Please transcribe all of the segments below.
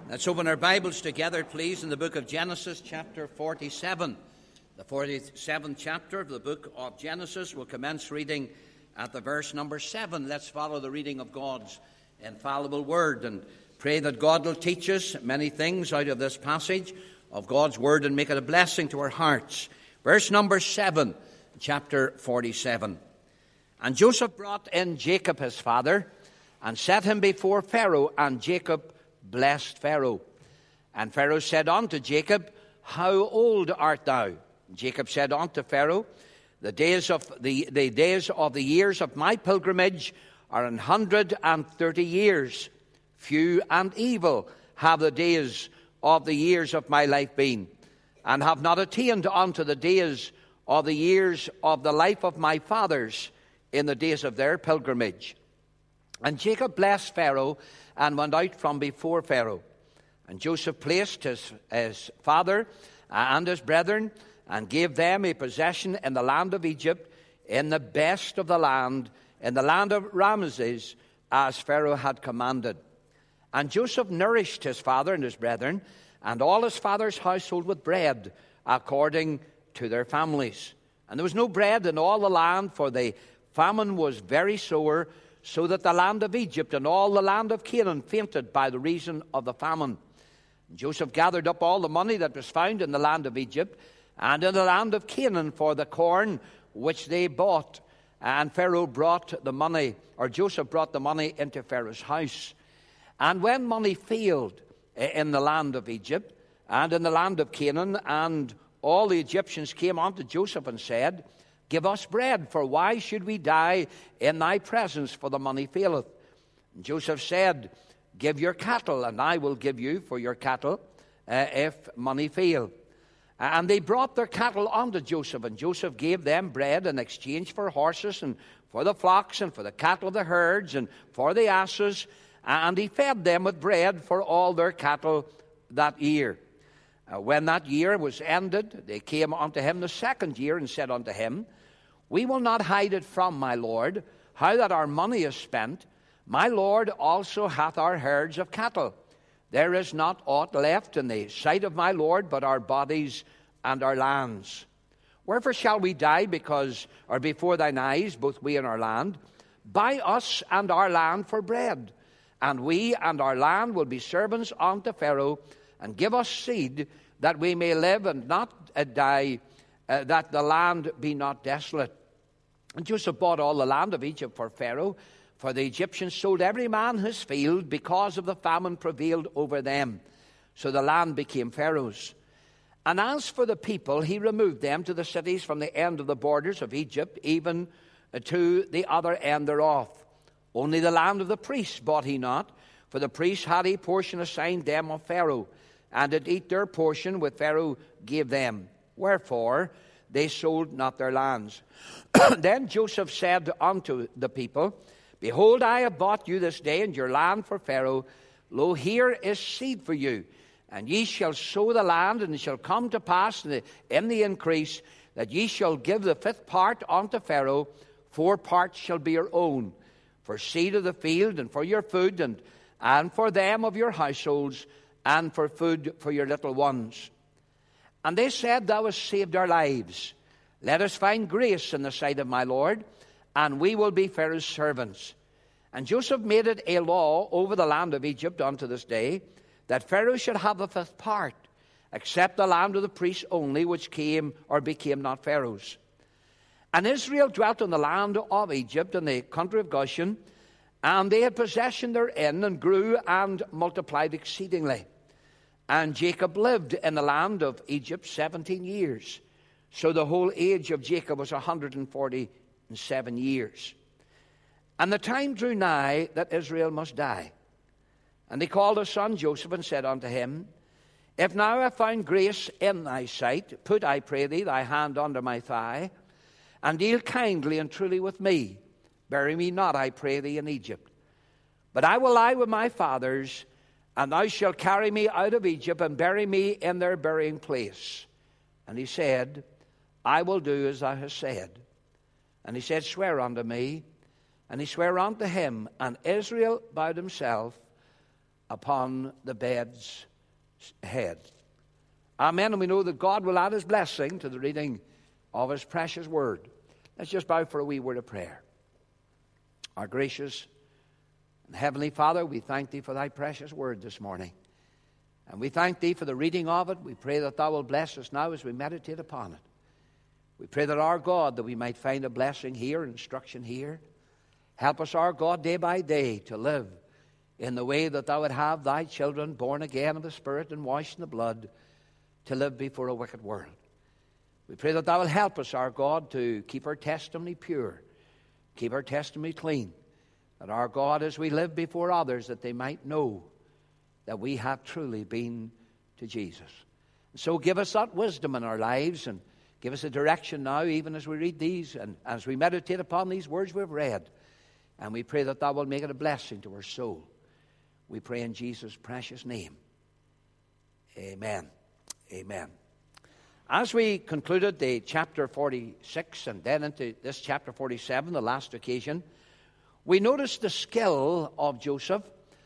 Let's open our Bibles together, please, in the book of Genesis, chapter 47. The 47th chapter of the book of Genesis. We'll commence reading at the verse number 7. Let's follow the reading of God's infallible word and pray that God will teach us many things out of this passage of God's word and make it a blessing to our hearts. Verse number 7, chapter 47. And Joseph brought in Jacob his father and set him before Pharaoh, and Jacob blessed Pharaoh. And Pharaoh said unto Jacob, How old art thou? Jacob said unto Pharaoh, The days of the years of my pilgrimage are 130 years. Few and evil have the days of the years of my life been, and have not attained unto the days of the years of the life of my fathers in the days of their pilgrimage. And Jacob blessed Pharaoh and went out from before Pharaoh. And Joseph placed his father and his brethren and gave them a possession in the land of Egypt, in the best of the land, in the land of Ramesses, as Pharaoh had commanded. And Joseph nourished his father and his brethren and all his father's household with bread, according to their families. And there was no bread in all the land, for the famine was very sore, so that the land of Egypt and all the land of Canaan fainted by the reason of the famine. And Joseph gathered up all the money that was found in the land of Egypt and in the land of Canaan for the corn which they bought. And Joseph brought the money into Pharaoh's house. And when money failed in the land of Egypt and in the land of Canaan, and all the Egyptians came unto Joseph and said, Give us bread, for why should we die in thy presence, for the money faileth? And Joseph said, Give your cattle, and I will give you for your cattle, if money fail. And they brought their cattle unto Joseph, and Joseph gave them bread in exchange for horses, and for the flocks, and for the cattle of the herds, and for the asses. And he fed them with bread for all their cattle that year. When that year was ended, they came unto him the second year, and said unto him, We will not hide it from my lord, how that our money is spent. My lord also hath our herds of cattle. There is not aught left in the sight of my lord, but our bodies and our lands. Wherefore shall we die before thine eyes, both we and our land? Buy us and our land for bread, and we and our land will be servants unto Pharaoh, and give us seed, that we may live and not die, that the land be not desolate. And Joseph bought all the land of Egypt for Pharaoh, for the Egyptians sold every man his field, because of the famine prevailed over them. So the land became Pharaoh's. And as for the people, he removed them to the cities from the end of the borders of Egypt, even to the other end thereof. Only the land of the priests bought he not, for the priests had a portion assigned them of Pharaoh, and did eat their portion which Pharaoh gave them. Wherefore they sold not their lands. Then Joseph said unto the people, Behold, I have bought you this day and your land for Pharaoh. Lo, here is seed for you, and ye shall sow the land, and it shall come to pass in the increase, that ye shall give the fifth part unto Pharaoh. 4 parts shall be your own, for seed of the field, and for your food, and for them of your households, and for food for your little ones. And they said, Thou hast saved our lives. Let us find grace in the sight of my Lord, and we will be Pharaoh's servants. And Joseph made it a law over the land of Egypt unto this day, that Pharaoh should have the fifth part, except the land of the priests only, which came or became not Pharaoh's. And Israel dwelt in the land of Egypt, in the country of Goshen, and they had possession therein, and grew and multiplied exceedingly. And Jacob lived in the land of Egypt 17 years. So the whole age of Jacob was 147 years. And the time drew nigh that Israel must die. And they called his son Joseph, and said unto him, If now I have found grace in thy sight, put, I pray thee, thy hand under my thigh, and deal kindly and truly with me. Bury me not, I pray thee, in Egypt. But I will lie with my fathers, and thou shalt carry me out of Egypt, and bury me in their burying place. And he said, I will do as thou hast said. And he said, Swear unto me. And he sware unto him, and Israel bowed himself upon the bed's head. Amen. And we know that God will add his blessing to the reading of his precious word. Let's just bow for a wee word of prayer. Our gracious and heavenly Father, we thank thee for thy precious word this morning. And we thank thee for the reading of it. We pray that thou wilt bless us now as we meditate upon it. We pray that our God, that we might find a blessing here, instruction here. Help us, our God, day by day to live in the way that thou would have thy children born again of the Spirit and washed in the blood to live before a wicked world. We pray that thou wilt help us, our God, to keep our testimony pure, keep our testimony clean, that our God, as we live before others, that they might know that we have truly been to Jesus. And so give us that wisdom in our lives, and give us a direction now, even as we read these and as we meditate upon these words we've read. And we pray that thou wilt make it a blessing to our soul. We pray in Jesus' precious name. Amen. Amen. As we concluded the chapter 46 and then into this chapter 47, the last occasion, we noticed the skill of Joseph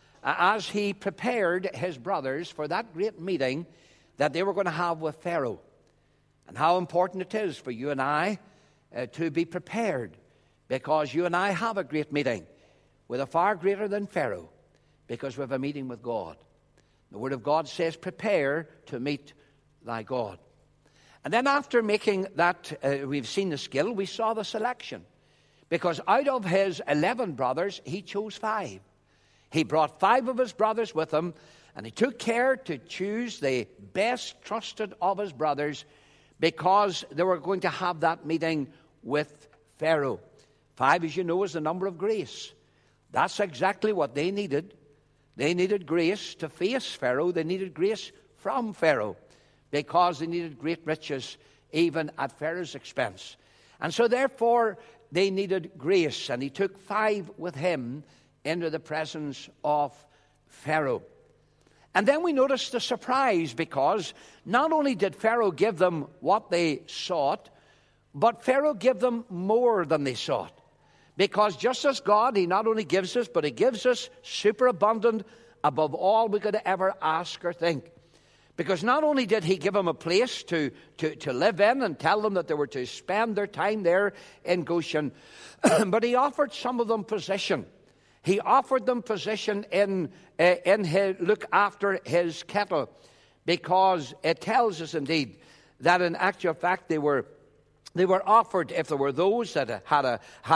as he prepared his brothers for that great meeting that they were going to have with Pharaoh. And how important it is for you and I to be prepared, because you and I have a great meeting with a far greater than Pharaoh, because we have a meeting with God. The Word of God says, prepare to meet thy God. And then after making that, we've seen the skill, we saw the selection. Because out of his 11 brothers, he chose 5. He brought 5 of his brothers with him, and he took care to choose the best trusted of his brothers, because they were going to have that meeting with Pharaoh. 5, as you know, is the number of grace. That's exactly what they needed. They needed grace to face Pharaoh. They needed grace from Pharaoh, because they needed great riches even at Pharaoh's expense. And so therefore they needed grace, and he took 5 with him into the presence of Pharaoh. And then we noticed the surprise, because not only did Pharaoh give them what they sought, but Pharaoh gave them more than they sought. Because just as God, he not only gives us, but he gives us superabundant above all we could ever ask or think. Because not only did he give them a place to live in and tell them that they were to spend their time there in Goshen, but he offered some of them position. He offered them position in his, look after his cattle, because it tells us indeed that in actual fact they were offered, if there were those that had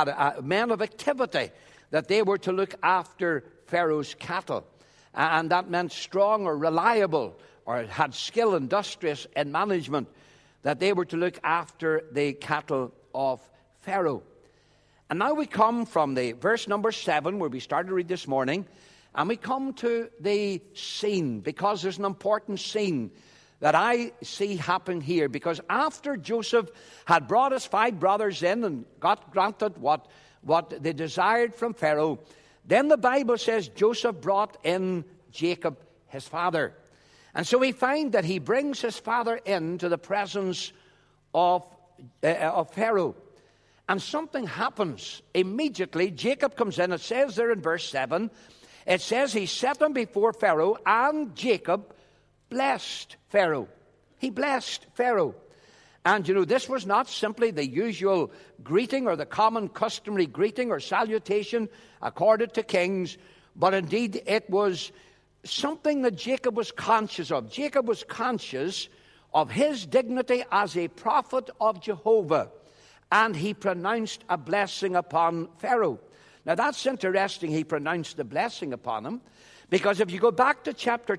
a man of activity, that they were to look after Pharaoh's cattle. And that meant strong or reliable, or had skill, industrious in management, that they were to look after the cattle of Pharaoh. And now we come from the verse number 7, where we started to read this morning, and we come to the scene, because there's an important scene that I see happen here. Because after Joseph had brought his 5 brothers in and got granted what they desired from Pharaoh, then the Bible says Joseph brought in Jacob, his father. And so we find that he brings his father into the presence of Pharaoh. And something happens immediately. Jacob comes in. It says there in verse 7, it says he set him before Pharaoh, and Jacob blessed Pharaoh. He blessed Pharaoh. And you know, this was not simply the usual greeting or the common customary greeting or salutation accorded to kings, but indeed it was something that Jacob was conscious of. Jacob was conscious of his dignity as a prophet of Jehovah, and he pronounced a blessing upon Pharaoh. Now that's interesting, he pronounced the blessing upon him, because if you go back to chapter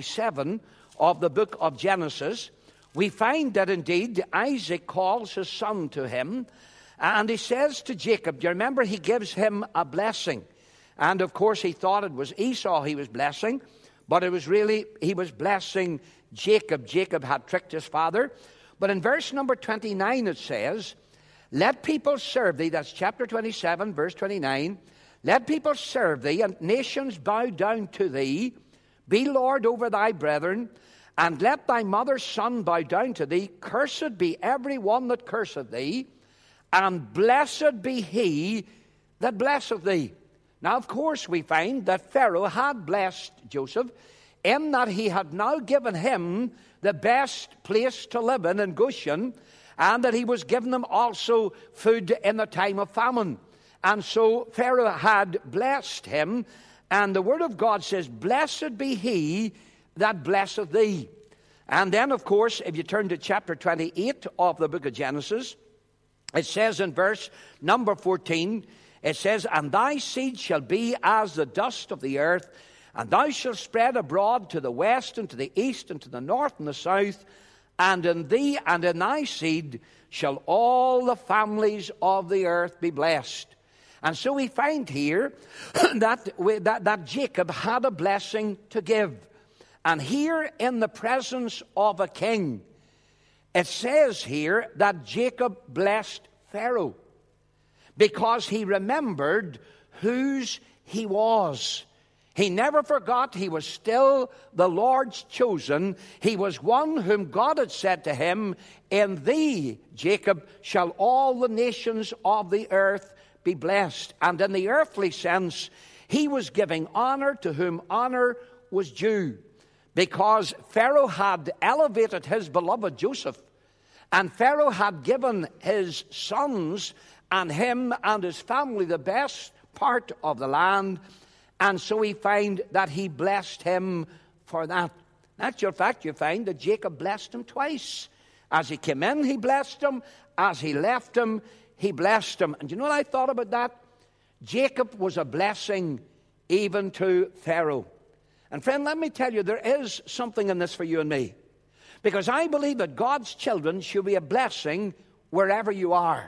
27 of the book of Genesis, we find that indeed Isaac calls his son to him, and he says to Jacob, do you remember, he gives him a blessing. And of course he thought it was Esau he was blessing, but it was really, he was blessing Jacob. Jacob had tricked his father. But in verse number 29 it says, let people serve thee. That's chapter 27, verse 29. Let people serve thee, and nations bow down to thee. Be Lord over thy brethren, and let thy mother's son bow down to thee. Cursed be every one that curseth thee, and blessed be he that blesseth thee. Now, of course, we find that Pharaoh had blessed Joseph in that he had now given him the best place to live in Goshen, and that he was giving him also food in the time of famine. And so Pharaoh had blessed him, and the Word of God says, "Blessed be he that blesseth thee." And then, of course, if you turn to chapter 28 of the book of Genesis, it says in verse number 14, it says, "And thy seed shall be as the dust of the earth, and thou shalt spread abroad to the west and to the east and to the north and the south, and in thee and in thy seed shall all the families of the earth be blessed." And so we find here that Jacob had a blessing to give. And here in the presence of a king, it says here that Jacob blessed Pharaoh because he remembered whose he was. He never forgot he was still the Lord's chosen. He was one whom God had said to him, "In thee, Jacob, shall all the nations of the earth be blessed." And in the earthly sense, he was giving honor to whom honor was due, because Pharaoh had elevated his beloved Joseph, and Pharaoh had given his sons and him and his family the best part of the land. And so we find that he blessed him for that. In actual fact, you find that Jacob blessed him twice. As he came in, he blessed him. As he left him, he blessed him. And you know what I thought about that? Jacob was a blessing even to Pharaoh. And friend, let me tell you, there is something in this for you and me. Because I believe that God's children should be a blessing wherever you are.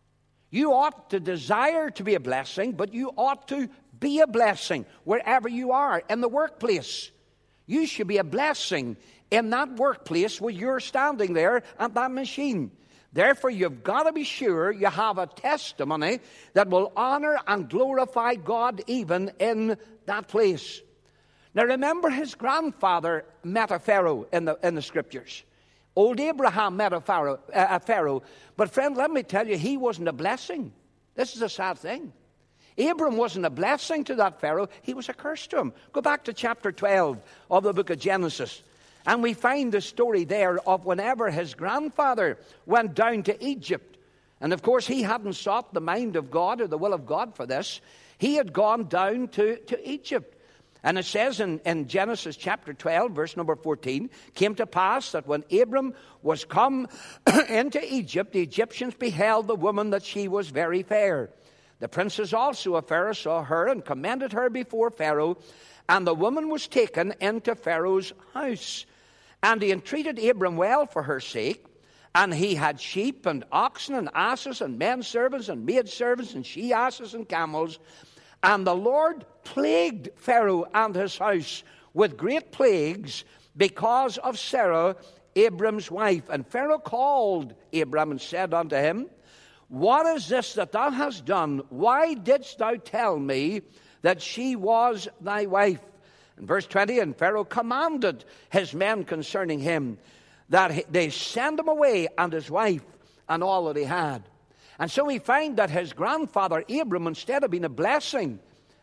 You ought to desire to be a blessing, but you ought to be a blessing wherever you are. In the workplace, you should be a blessing in that workplace where you're standing there at that machine. Therefore, you've got to be sure you have a testimony that will honor and glorify God even in that place. Now, remember, his grandfather met a Pharaoh in the Scriptures. Old Abraham met a Pharaoh. But friend, let me tell you, he wasn't a blessing. This is a sad thing. Abram wasn't a blessing to that Pharaoh. He was a curse to him. Go back to chapter 12 of the book of Genesis. And we find the story there of whenever his grandfather went down to Egypt. And of course, he hadn't sought the mind of God or the will of God for this. He had gone down to Egypt. And it says in Genesis chapter 12, verse number 14, "Came to pass that when Abram was come into Egypt, the Egyptians beheld the woman that she was very fair. The princes also of Pharaoh saw her and commended her before Pharaoh. And the woman was taken into Pharaoh's house. And he entreated Abram well for her sake. And he had sheep and oxen and asses and men servants and maid servants and she asses and camels. And the Lord plagued Pharaoh and his house with great plagues because of Sarah, Abram's wife. And Pharaoh called Abram and said unto him, What is this that thou hast done? Why didst thou tell me that she was thy wife? In verse 20, and Pharaoh commanded his men concerning him that they send him away and his wife and all that he had. And so we find that his grandfather Abram, instead of being a blessing,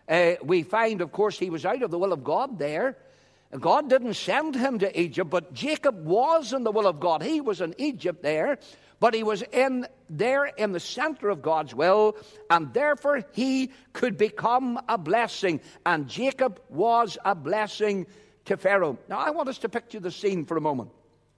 we find, of course, he was out of the will of God there. God didn't send him to Egypt, but Jacob was in the will of God. He was in Egypt there, but he was there in the center of God's will, and therefore he could become a blessing. And Jacob was a blessing to Pharaoh. Now, I want us to picture the scene for a moment.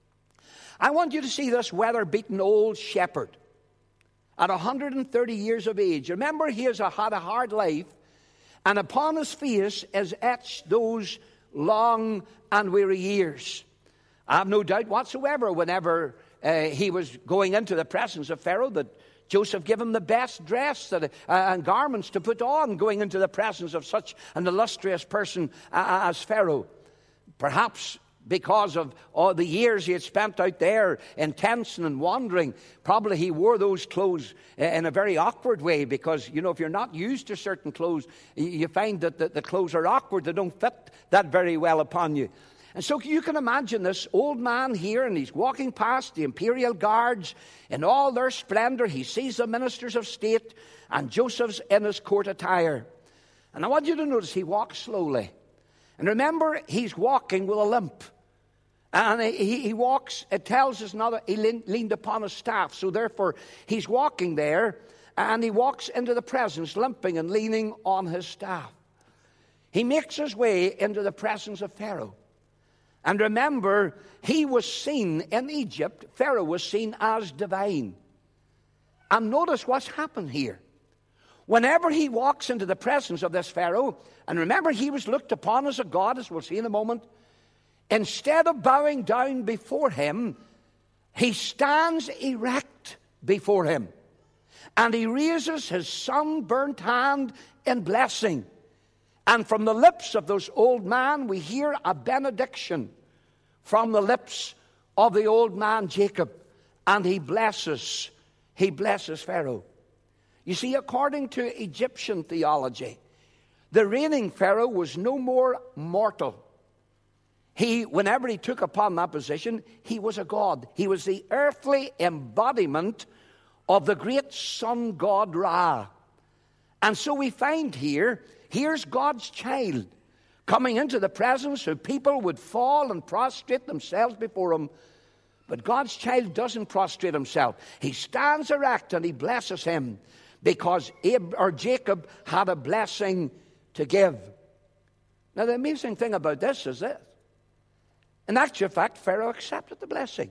I want you to see this weather-beaten old shepherd at 130 years of age. Remember, he has had a hard life, and upon his face is etched those long and weary years. I have no doubt whatsoever whenever he was going into the presence of Pharaoh that Joseph gave him the best dress and garments to put on going into the presence of such an illustrious person as Pharaoh. Perhaps because of all the years he had spent out there in tents and wandering, probably he wore those clothes in a very awkward way because, you know, if you're not used to certain clothes, you find that the clothes are awkward. They don't fit that very well upon you. And so you can imagine this old man here, and he's walking past the imperial guards in all their splendor. He sees the ministers of state, and Joseph's in his court attire. And I want you to notice he walks slowly. And remember, he's walking with a limp. And he walks, it tells us now that he leaned upon a staff. So therefore, he's walking there, and he walks into the presence, limping and leaning on his staff. He makes his way into the presence of Pharaoh. And remember, he was seen in Egypt, Pharaoh was seen as divine. And notice what's happened here. Whenever he walks into the presence of this Pharaoh, and remember, he was looked upon as a god, as we'll see in a moment, instead of bowing down before him, he stands erect before him. And he raises his sunburnt hand in blessing. And from the lips of those old man, we hear a benediction from the lips of the old man Jacob. And he blesses Pharaoh. You see, according to Egyptian theology, the reigning Pharaoh was no more mortal. Whenever he took upon that position, he was a god. He was the earthly embodiment of the great sun god Ra. And so we find here's God's child coming into the presence who people would fall and prostrate themselves before him. But God's child doesn't prostrate himself. He stands erect and he blesses him because Jacob had a blessing to give. Now the amazing thing about this is this. In actual fact, Pharaoh accepted the blessing.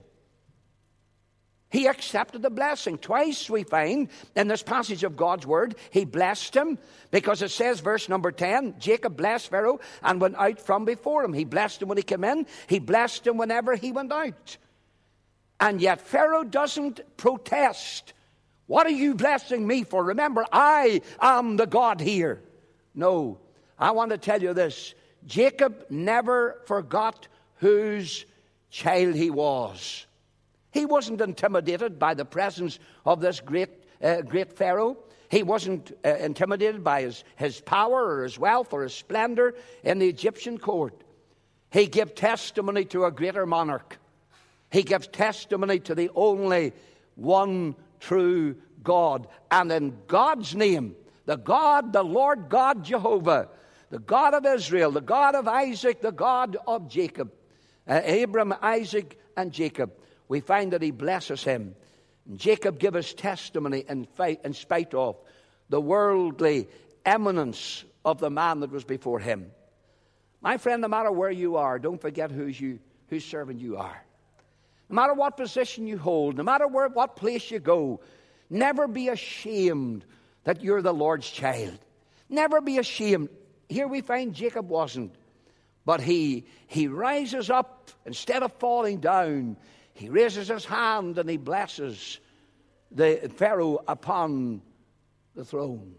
He accepted the blessing. Twice we find in this passage of God's word, he blessed him because it says, verse number 10, Jacob blessed Pharaoh and went out from before him. He blessed him when he came in. He blessed him whenever he went out. And yet Pharaoh doesn't protest. What are you blessing me for? Remember, I am the God here. No, I want to tell you this. Jacob never forgot whose child he was. He wasn't intimidated by the presence of this great Pharaoh. He wasn't intimidated by his power or his wealth or his splendor in the Egyptian court. He gave testimony to a greater monarch. He gives testimony to the only one true God. And in God's name, the Lord God Jehovah, the God of Israel, the God of Isaac, the God of Jacob, Abram, Isaac, and Jacob, we find that he blesses him. And Jacob gave his testimony in spite of the worldly eminence of the man that was before him. My friend, no matter where you are, don't forget whose servant you are. No matter what position you hold, no matter what place you go, never be ashamed that you're the Lord's child. Never be ashamed. Here we find Jacob wasn't. But he rises up instead of falling down. He raises his hand and he blesses the Pharaoh upon the throne.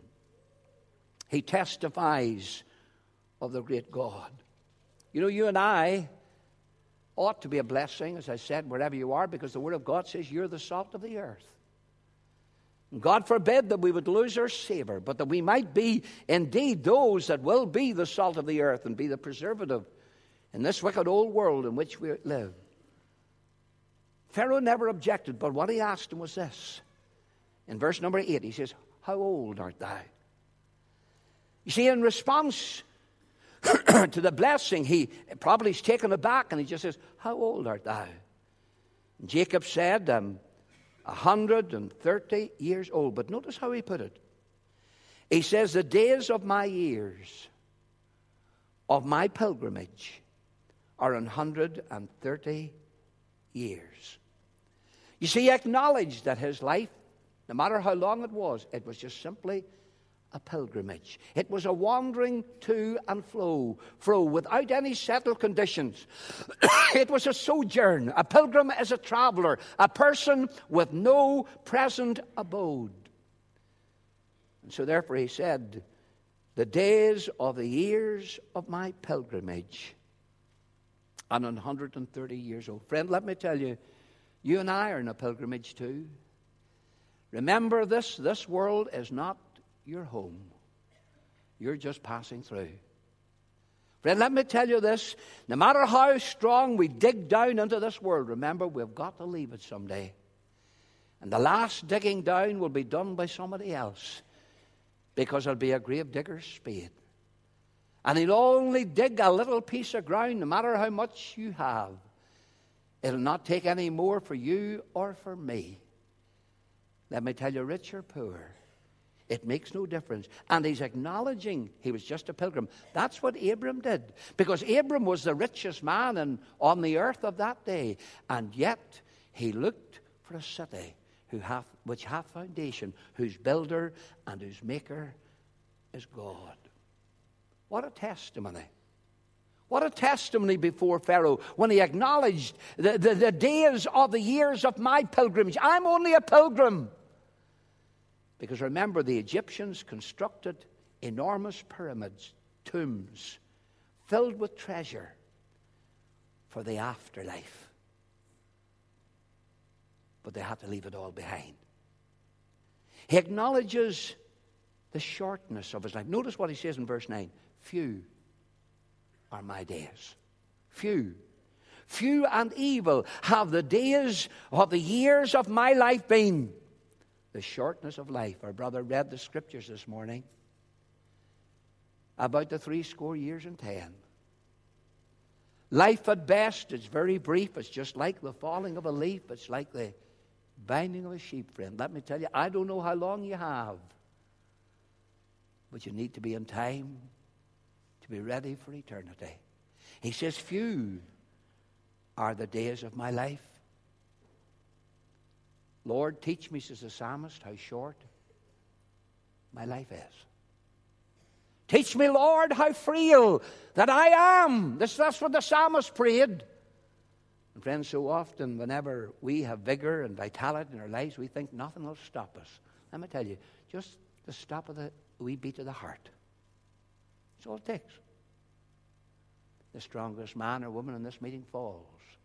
He testifies of the great God. You know, you and I ought to be a blessing, as I said, wherever you are, because the Word of God says you're the salt of the earth. And God forbid that we would lose our savor, but that we might be indeed those that will be the salt of the earth and be the preservative in this wicked old world in which we live. Pharaoh never objected, but what he asked him was this. In verse number 8, he says, "How old art thou?" You see, in response to the blessing, he probably is taken aback, and he just says, "How old art thou?" And Jacob said, 130 years old. But notice how he put it. He says, "The days of my years, of my pilgrimage, are 130 years." You see, he acknowledged that his life, no matter how long it was just simply a pilgrimage. It was a wandering to and fro without any settled conditions. It was a sojourn. A pilgrim is a traveler, a person with no present abode. And so therefore he said, "The days of the years of my pilgrimage," and 130 years old. Friend, let me tell you, you and I are in a pilgrimage too. Remember this world is not your home. You're just passing through. Friend, let me tell you this. No matter how strong we dig down into this world, remember, we've got to leave it someday. And the last digging down will be done by somebody else, because it'll be a grave digger's spade. And he'll only dig a little piece of ground, no matter how much you have. It'll not take any more for you or for me. Let me tell you, rich or poor, it makes no difference. And he's acknowledging he was just a pilgrim. That's what Abram did. Because Abram was the richest man on the earth of that day. And yet he looked for a city which hath foundation, whose builder and whose maker is God. What a testimony. What a testimony before Pharaoh when he acknowledged the days of the years of my pilgrimage. I'm only a pilgrim. Because remember, the Egyptians constructed enormous pyramids, tombs, filled with treasure for the afterlife. But they had to leave it all behind. He acknowledges the shortness of his life. Notice what he says in verse 9. Few are my days. Few. Few and evil have the days of the years of my life been. The shortness of life. Our brother read the scriptures this morning about the 70 years and 10. Life at best is very brief. It's just like the falling of a leaf. It's like the binding of a sheep, friend. Let me tell you, I don't know how long you have, but you need to be in time to be ready for eternity. He says, few are the days of my life. Lord, teach me, says the psalmist, how short my life is. Teach me, Lord, how frail that I am. That's what the psalmist prayed. And friends, so often whenever we have vigor and vitality in our lives, we think nothing will stop us. Let me tell you, just the stop of the wee beat of the heart. That's all it takes. The strongest man or woman in this meeting falls.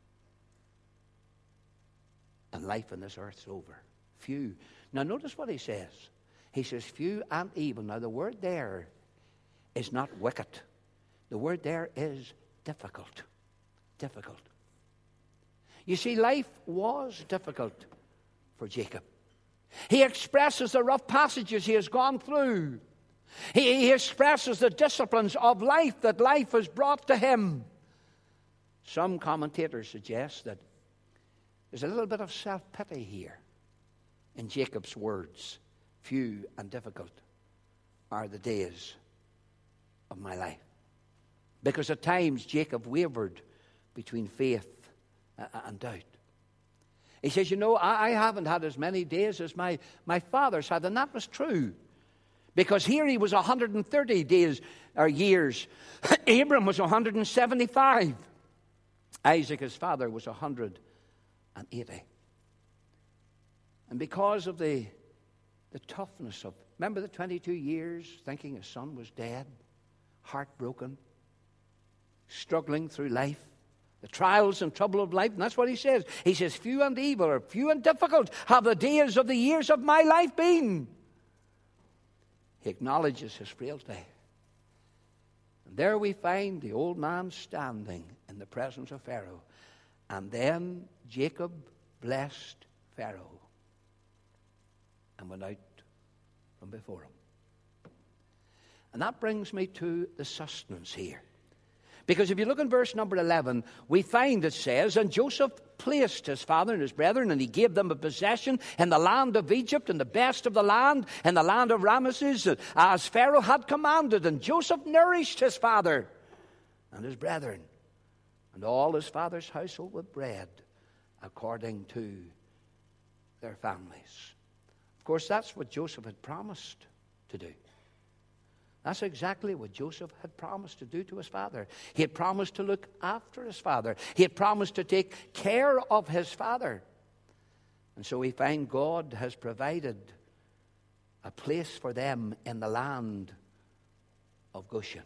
And life on this earth's over. Few. Now notice what he says. He says few and evil. Now the word there is not wicked. The word there is difficult. Difficult. You see, life was difficult for Jacob. He expresses the rough passages he has gone through. He expresses the disciplines of life that life has brought to him. Some commentators suggest that there's a little bit of self-pity here in Jacob's words. Few and difficult are the days of my life. Because at times Jacob wavered between faith and doubt. He says, I haven't had as many days as my fathers had. And that was true. Because here he was 130 days or years. Abram was 175. Isaac, his father, was 180. And because of the toughness of, remember the 22 years thinking his son was dead, heartbroken, struggling through life, the trials and trouble of life. And that's what he says. He says, few and evil, or few and difficult have the days of the years of my life been. He acknowledges his frailty. And there we find the old man standing in the presence of Pharaoh. And then Jacob blessed Pharaoh and went out from before him. And that brings me to the sustenance here. Because if you look in verse number 11, we find it says, and Joseph placed his father and his brethren, and he gave them a possession in the land of Egypt, and the best of the land, in the land of Ramesses, as Pharaoh had commanded. And Joseph nourished his father and his brethren, and all his father's household with bread, according to their families. Of course, that's what Joseph had promised to do. That's exactly what Joseph had promised to do to his father. He had promised to look after his father. He had promised to take care of his father. And so we find God has provided a place for them in the land of Goshen.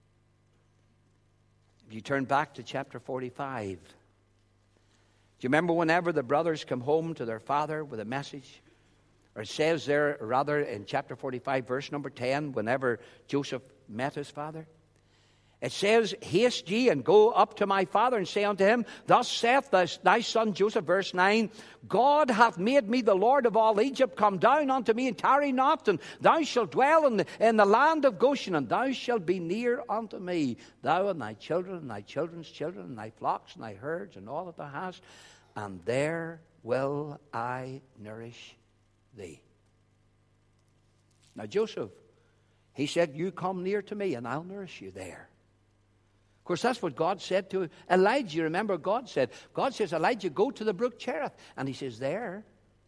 If you turn back to chapter 45, do you remember whenever the brothers come home to their father with a message? Or it says there, rather, in chapter 45, verse number 10, whenever Joseph met his father, It says, haste ye and go up to my father and say unto him, thus saith thy son Joseph, verse 9, God hath made me the Lord of all Egypt. Come down unto me and tarry not, and thou shalt dwell in the land of Goshen, and thou shalt be near unto me, thou and thy children and thy children's children, and thy flocks and thy herds, and all that thou hast, and there will I nourish thee. Now Joseph, he said, you come near to me and I'll nourish you there. Of course, that's what God said to Elijah. Remember, God says, Elijah, go to the brook Cherith. And he says, there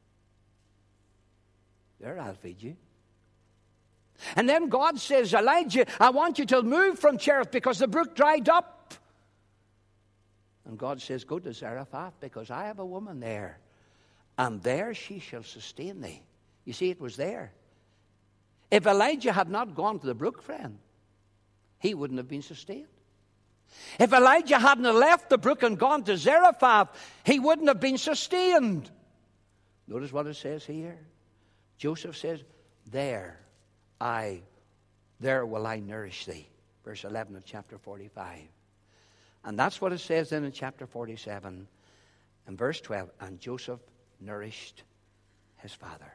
I'll feed you. And then God says, Elijah, I want you to move from Cherith because the brook dried up. And God says, go to Zarephath because I have a woman there. And there she shall sustain thee. You see, it was there. If Elijah had not gone to the brook, friend, he wouldn't have been sustained. If Elijah hadn't left the brook and gone to Zarephath, he wouldn't have been sustained. Notice what it says here. Joseph says, there will I nourish thee. Verse 11 of chapter 45. And that's what it says then in chapter 47. And verse 12, and Joseph nourished his father.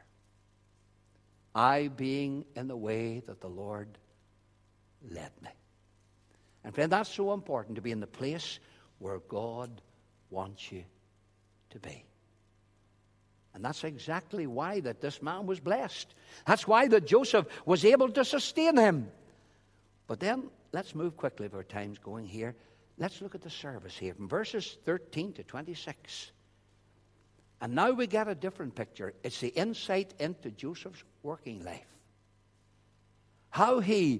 I being in the way that the Lord led me. And friend, that's so important, to be in the place where God wants you to be. And that's exactly why that this man was blessed. That's why that Joseph was able to sustain him. But then, let's move quickly if our time's going here. Let's look at the service here from verses 13 to 26. And now we get a different picture. It's the insight into Joseph's working life. How he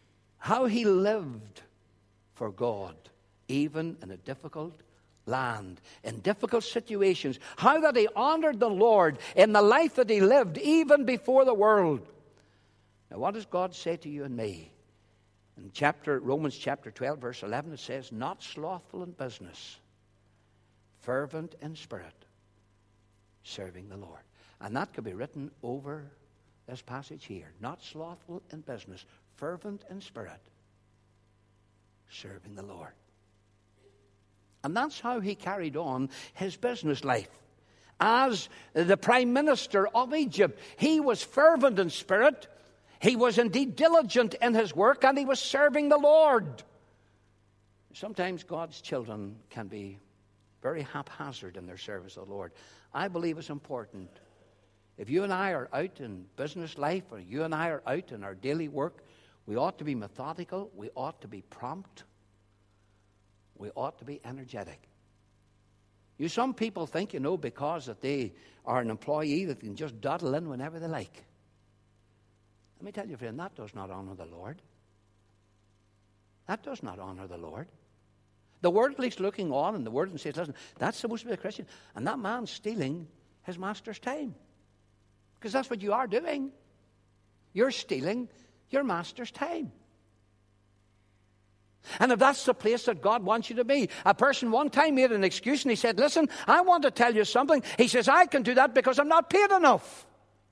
lived for God, even in a difficult land, in difficult situations. How that he honored the Lord in the life that he lived, even before the world. Now, what does God say to you and me? In Romans chapter 12, verse 11, it says, not slothful in business, fervent in spirit, serving the Lord. And that could be written over this passage here. Not slothful in business, fervent in spirit, serving the Lord. And that's how he carried on his business life. As the prime minister of Egypt, he was fervent in spirit. He was indeed diligent in his work, and he was serving the Lord. Sometimes God's children can be very haphazard in their service of the Lord. I believe it's important. If you and I are out in business life, or you and I are out in our daily work, we ought to be methodical. We ought to be prompt. We ought to be energetic. Some people think, because that they are an employee that can just dawdle in whenever they like. Let me tell you, friend, that does not honor the Lord. That does not honor the Lord. The world at least looking on, and the world and says, listen, that's supposed to be a Christian. And that man's stealing his master's time. Because that's what you are doing. You're stealing your master's time. And if that's the place that God wants you to be. A person one time made an excuse and he said, listen, I want to tell you something. He says, I can do that because I'm not paid enough.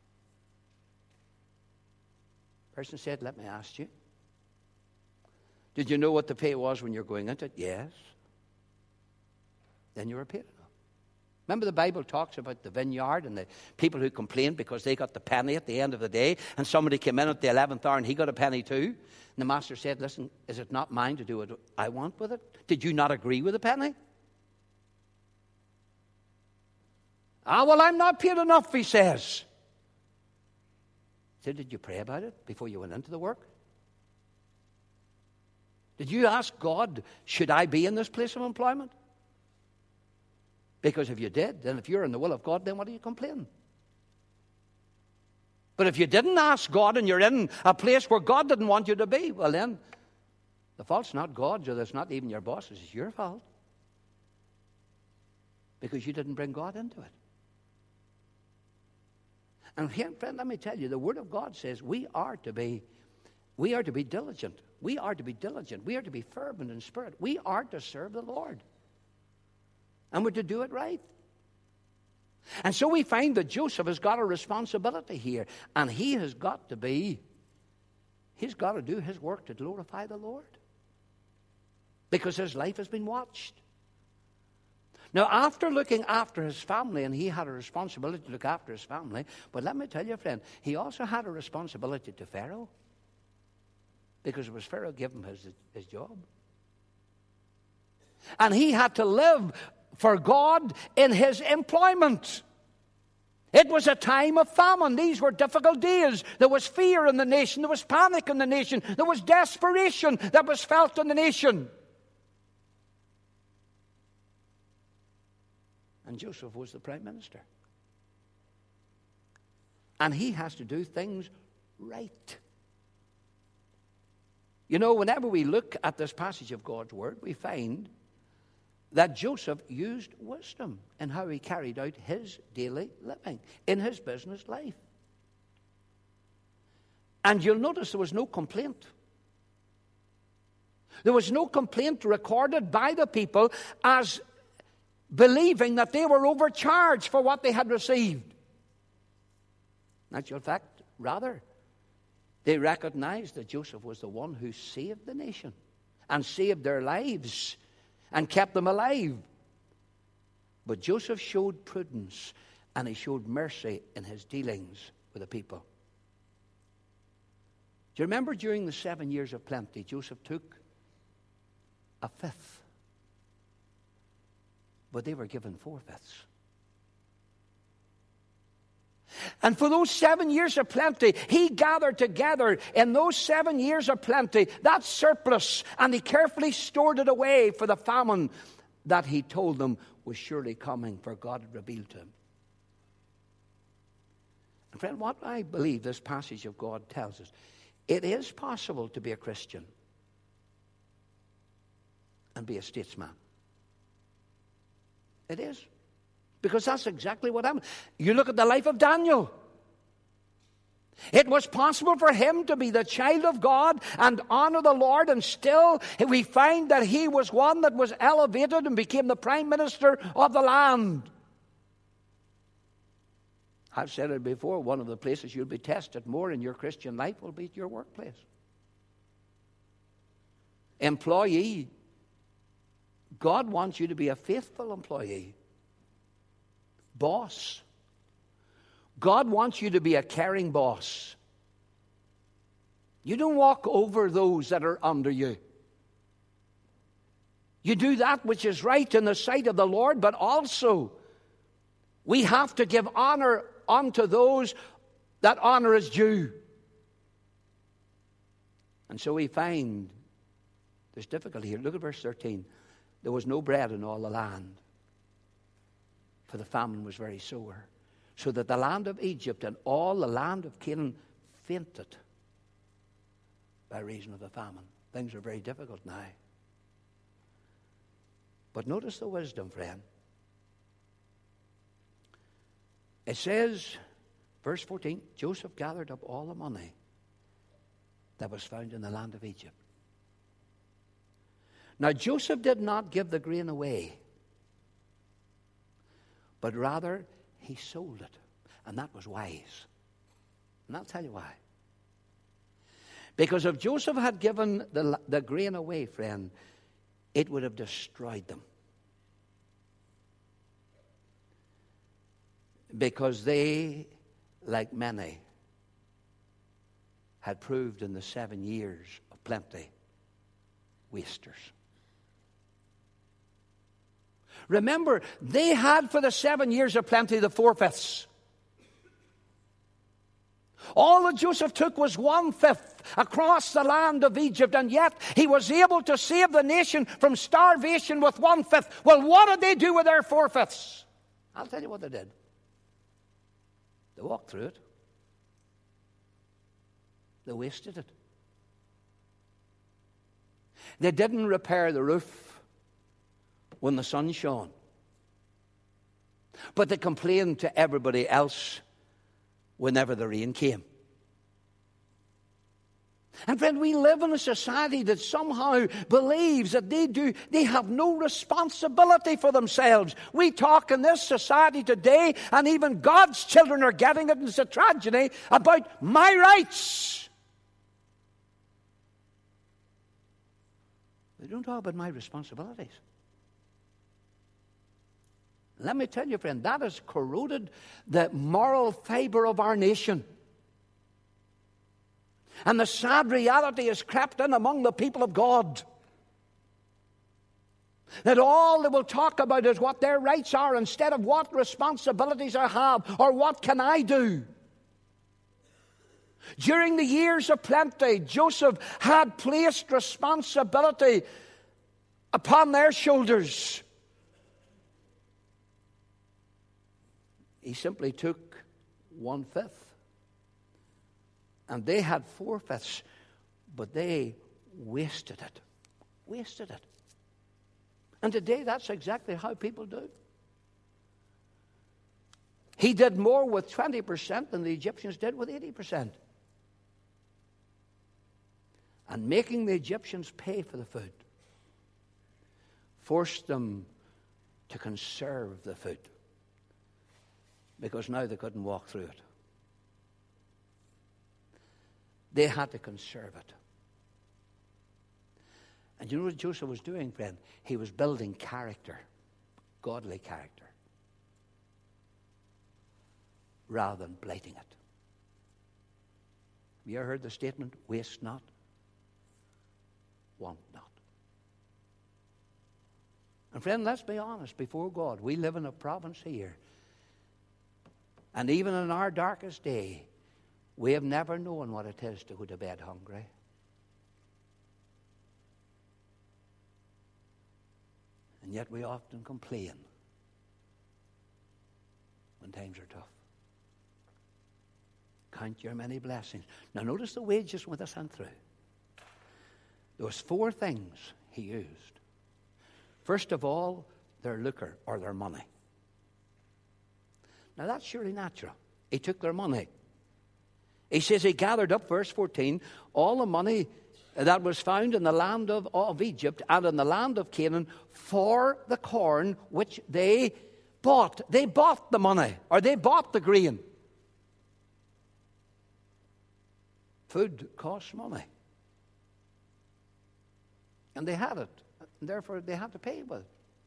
The person said, let me ask you. Did you know what the pay was when you're going into it? Yes. Then you were paid enough. Remember the Bible talks about the vineyard and the people who complained because they got the penny at the end of the day, and somebody came in at the 11th hour and he got a penny too. And the master said, listen, is it not mine to do what I want with it? Did you not agree with the penny? Well, I'm not paid enough, he says. He said, did you pray about it before you went into the work? Did you ask God, should I be in this place of employment? Because if you did, then if you're in the will of God, then what are you complaining? But if you didn't ask God and you're in a place where God didn't want you to be, well then, the fault's not God's, or it's not even your boss's, it's your fault. Because you didn't bring God into it. And here, friend, let me tell you, the Word of God says we are to be diligent. We are to be diligent. We are to be fervent in spirit. We are to serve the Lord. And we're to do it right. And so we find that Joseph has got a responsibility here. And he's got to do his work to glorify the Lord. because his life has been watched. Now, after looking after his family, and he had a responsibility to look after his family, but let me tell you, friend, he also had a responsibility to Pharaoh, because it was Pharaoh giving him his job. And he had to live for God in his employment. It was a time of famine. These were difficult days. There was fear in the nation. There was panic in the nation. There was desperation that was felt in the nation. And Joseph was the prime minister. And he has to do things right. You know, whenever we look at this passage of God's Word, we find that Joseph used wisdom in how he carried out his daily living, in his business life. And you'll notice there was no complaint. There was no complaint recorded by the people as believing that they were overcharged for what they had received. In actual fact, rather, they recognized that Joseph was the one who saved the nation and saved their lives and kept them alive. But Joseph showed prudence and he showed mercy in his dealings with the people. Do you remember during the 7 years of plenty, Joseph took a fifth, but they were given 4/5. And for those 7 years of plenty, he gathered together in those 7 years of plenty that surplus, and he carefully stored it away for the famine that he told them was surely coming, for God had revealed to him. And friend, what I believe this passage of God tells us, it is possible to be a Christian and be a statesman. It is. Because that's exactly what happened. You look at the life of Daniel. It was possible for him to be the child of God and honor the Lord, and still we find that he was one that was elevated and became the prime minister of the land. I've said it before, one of the places you'll be tested more in your Christian life will be at your workplace. Employee, God wants you to be a faithful employee. Boss, God wants you to be a caring boss. You don't walk over those that are under you. You do that which is right in the sight of the Lord, but also we have to give honor unto those that honor is due. And so we find there's difficulty here. Look at verse 13. There was no bread in all the land, for the famine was very sore, so that the land of Egypt and all the land of Canaan fainted by reason of the famine. Things are very difficult now. But notice the wisdom, friend. It says, verse 14, Joseph gathered up all the money that was found in the land of Egypt. Now, Joseph did not give the grain away, but rather he sold it. And that was wise. And I'll tell you why. Because if Joseph had given the grain away, friend, it would have destroyed them. Because they, like many, had proved in the 7 years of plenty, wasters. Remember, they had for the 7 years of plenty the 4/5. All that Joseph took was 1/5 across the land of Egypt, and yet he was able to save the nation from starvation with 1/5. Well, what did they do with their 4/5? I'll tell you what they did. They walked through it. They wasted it. They didn't repair the roof when the sun shone, but they complained to everybody else whenever the rain came. And friend, we live in a society that somehow believes that they have no responsibility for themselves. We talk in this society today, and even God's children are getting it, and it's a tragedy, about my rights. They don't talk about my responsibilities. Let me tell you, friend, that has corroded the moral fiber of our nation. And the sad reality has crept in among the people of God, that all they will talk about is what their rights are instead of what responsibilities I have or what can I do. During the years of plenty, Joseph had placed responsibility upon their shoulders. He simply took 1/5. And they had 4/5, but they wasted it. Wasted it. And today that's exactly how people do. He did more with 20% than the Egyptians did with 80%. And making the Egyptians pay for the food forced them to conserve the food, because now they couldn't walk through it. They had to conserve it. And you know what Joseph was doing, friend? He was building character, godly character, rather than blighting it. Have you ever heard the statement, waste not, want not? And friend, let's be honest before God. We live in a province here, and even in our darkest day, we have never known what it is to go to bed hungry. And yet we often complain when times are tough. Count your many blessings. Now notice the wages with us and through. There was 4 things he used. First of all, their lucre or their money. Now that's surely natural. He took their money. He says he gathered up, verse 14, all the money that was found in the land of Egypt and in the land of Canaan for the corn which they bought. They bought the money, or they bought the grain. Food costs money. And they had it. And therefore, they had to pay with it.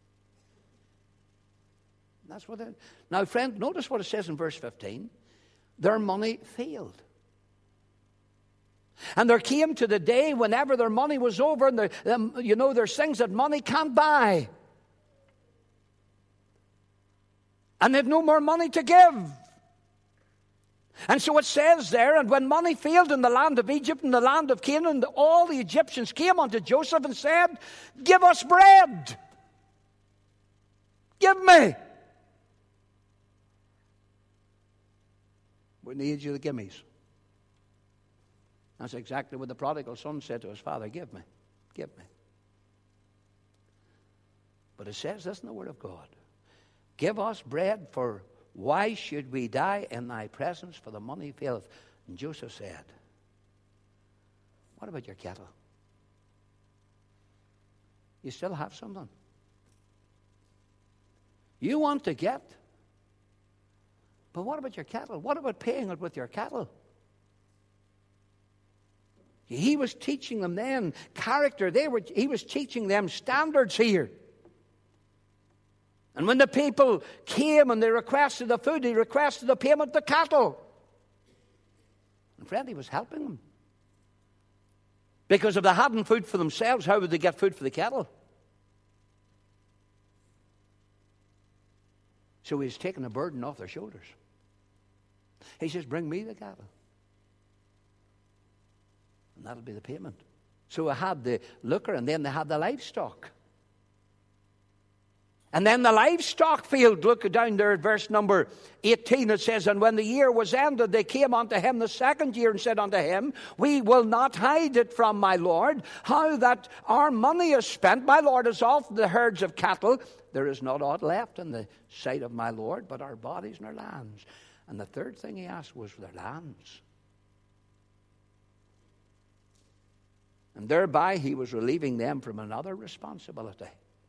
That's what it... Now, friend, notice what it says in verse 15. Their money failed. And there came to the day whenever their money was over, and there's things that money can't buy. And they've no more money to give. And so it says there, and when money failed in the land of Egypt and the land of Canaan, all the Egyptians came unto Joseph and said, give us bread. Give me. We need you to give me. That's exactly what the prodigal son said to his father, give me, give me. But it says this in the Word of God. Give us bread, for why should we die in thy presence, for the money faileth? And Joseph said, what about your cattle? You still have something. You want to get, but what about your cattle? What about paying it with your cattle? He was teaching them then character. He was teaching them standards here. And when the people came and they requested the food, he requested the payment of the cattle. And friend, he was helping them. Because if they hadn't food for themselves, how would they get food for the cattle? So he's taking a burden off their shoulders. He says, bring me the cattle. And that'll be the payment. So I had the lucre, and then they had the livestock. And then the livestock field, look down there at verse number 18, it says, and when the year was ended, they came unto him the second year and said unto him, we will not hide it from my Lord, how that our money is spent. My Lord is off the herds of cattle. There is not aught left in the sight of my Lord, but our bodies and our lands. And the third thing he asked was for their lands. And thereby he was relieving them from another responsibility.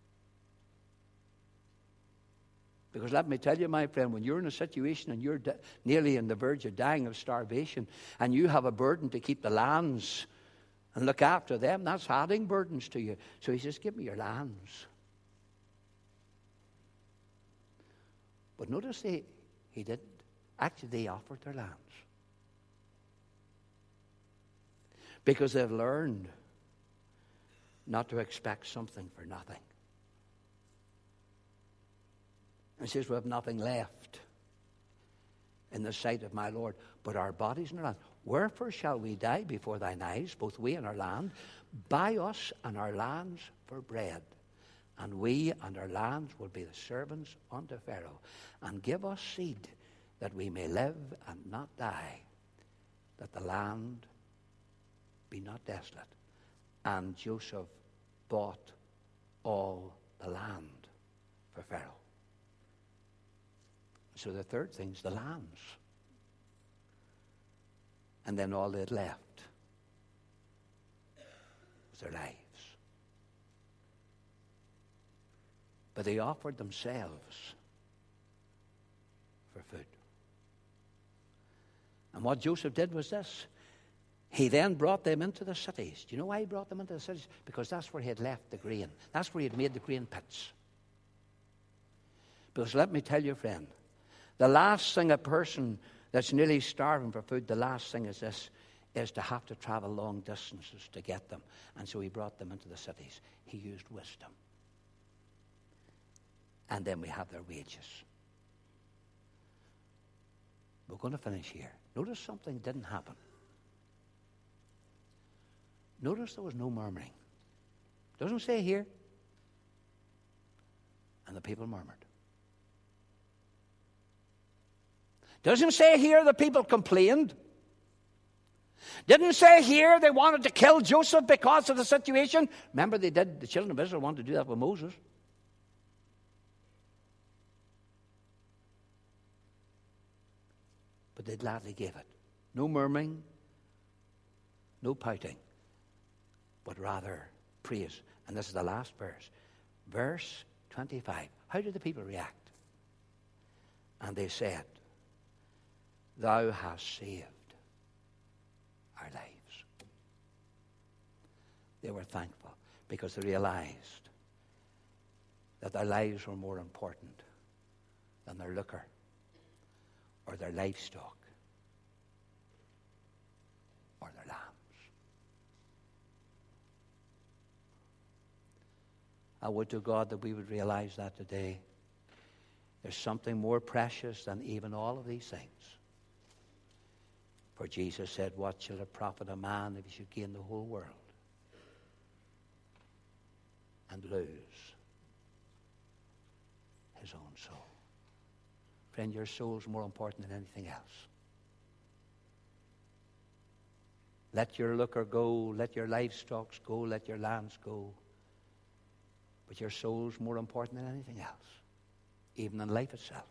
Because let me tell you, my friend, when you're in a situation and you're nearly on the verge of dying of starvation, and you have a burden to keep the lands and look after them. That's adding burdens to you. So he says, give me your lands. But notice he didn't. Actually, they offered their lands. Because they've learned not to expect something for nothing. And he says, we have nothing left in the sight of my Lord, but our bodies and our land. Wherefore shall we die before thine eyes, both we and our land? Buy us and our lands for bread, and we and our lands will be the servants unto Pharaoh. And give us seed, that we may live and not die, that the land be not desolate. And Joseph bought all the land for Pharaoh. So the third thing's the lands. And then all they had left was their lives. But they offered themselves for food. And what Joseph did was this. He then brought them into the cities. Do you know why he brought them into the cities? Because that's where he had left the grain. That's where he had made the grain pits. Because let me tell you, friend, the last thing a person that's nearly starving for food, the last thing is this, is to have to travel long distances to get them. And so he brought them into the cities. He used wisdom. And then we have their wages. We're going to finish here. Notice something didn't happen. Notice there was no murmuring. Doesn't say here. And the people murmured. Doesn't say here the people complained. Didn't say here they wanted to kill Joseph because of the situation. Remember they did. The children of Israel wanted to do that with Moses. But they gladly gave it. No murmuring, no pouting, but rather praise. And this is the last verse. Verse 25. How did the people react? And they said, Thou hast saved our lives. They were thankful because they realized that their lives were more important than their lucre or their livestock or their lambs. I would to God that we would realize that today. There's something more precious than even all of these things. For Jesus said, what shall it profit a man if he should gain the whole world and lose his own soul? Friend, your soul is more important than anything else. Let your lucre go, let your livestock go, let your lands go. But your soul is more important than anything else, even than life itself,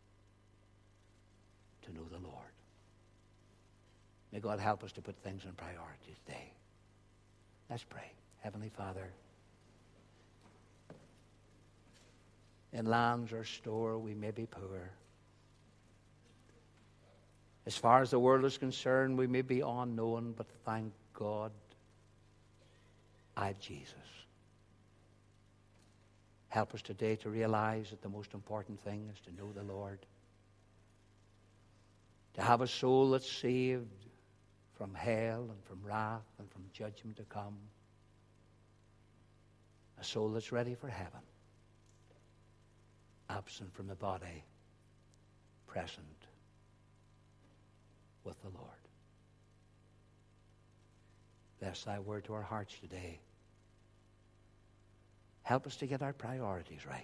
to know the Lord. May God help us to put things in priority today. Let's pray. Heavenly Father, in lands or store we may be poor. As far as the world is concerned, we may be unknown, but thank God, I've Jesus. Help us today to realize that the most important thing is to know the Lord. To have a soul that's saved from hell and from wrath and from judgment to come. A soul that's ready for heaven. Absent from the body, present with the Lord. Bless thy word to our hearts today. Help us to get our priorities right.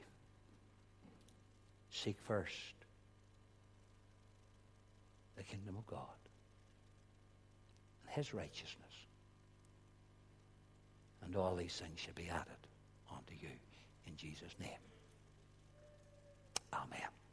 Seek first the kingdom of God and his righteousness. And all these things shall be added unto you in Jesus' name. Amen.